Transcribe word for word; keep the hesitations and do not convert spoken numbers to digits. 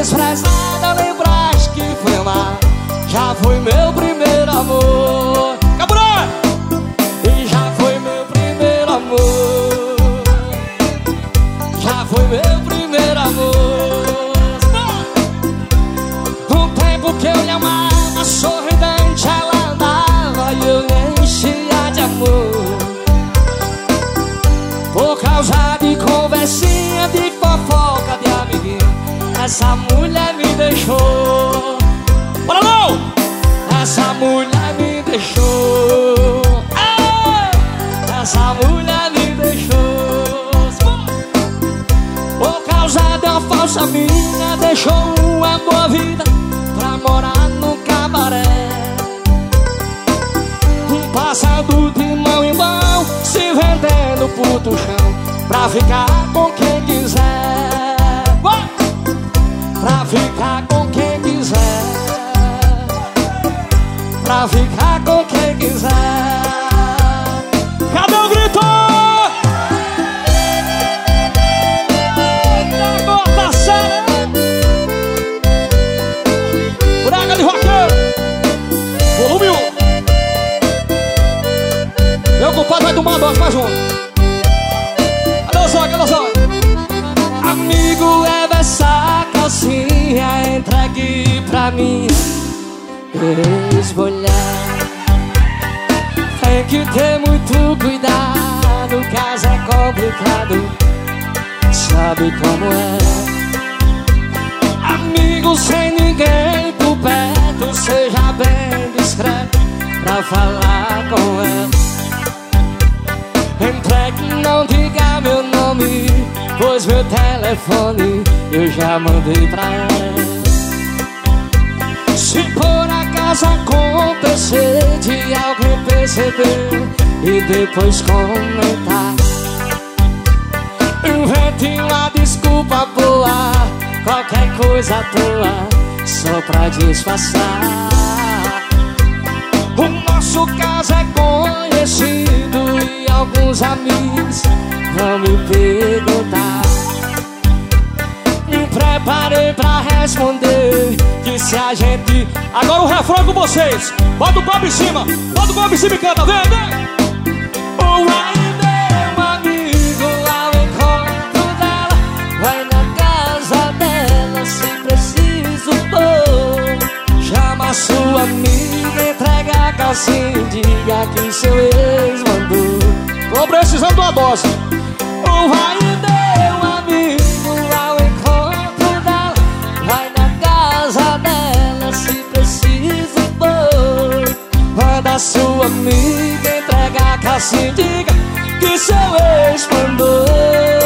desprezada, lembraste que foi amar. Já foi meu primeiro amor. Caburé! E já foi meu primeiro amor. Já foi meu primeiro amor. No tempo que eu lhe amava, sorridente ela andava e eu lhe enchia de amor. Por causa de conversinha, de fofoca, de amiguinho, essa mulher me deixou. Bora não! Essa mulher me deixou. Ah! Essa mulher me deixou. Por causa de uma falsa minha, deixou uma boa vida pra morar no cabaré. Passando de mão em mão, se vendendo por tuchão, pra ficar com quem quiser. Pra ficar com quem quiser. Pra ficar com quem quiser. Cadê o grito? Eita, gota séria. Buraca de roqueiro. Volume um. Meu compadre vai tomar dose, mais um. Cadê o zóio, cadê o zóio? Amigo, leva essa calcinha, entregue pra mim. Ex-mulher, tem que ter muito cuidado, o caso é complicado, sabe como é. Amigo, sem ninguém por perto, seja bem discreto pra falar com ela. Entregue, não diga meu nome, pois meu telefone eu já mandei pra ela. Se por acaso acontecer de alguém perceber e depois comentar, invente uma desculpa boa, qualquer coisa à toa, só pra disfarçar. O nosso caso é conhecido e alguns amigos vão me perguntar. Me preparei pra responder que se a gente... Agora o refrão com vocês. Bota o copo em cima, bota o copo em cima e canta, vem, vem. O aí meu amigo ao encontro dela, vai na casa dela se preciso for. Chama a sua amiga, entrega a calcinha e diga que seu ex mandou. Tô precisando de uma dose. O vai meu amigo ao encontro dela, vai na casa dela se preciso for. Manda a sua amiga, entrega a calcinha e diga que seu ex mandou.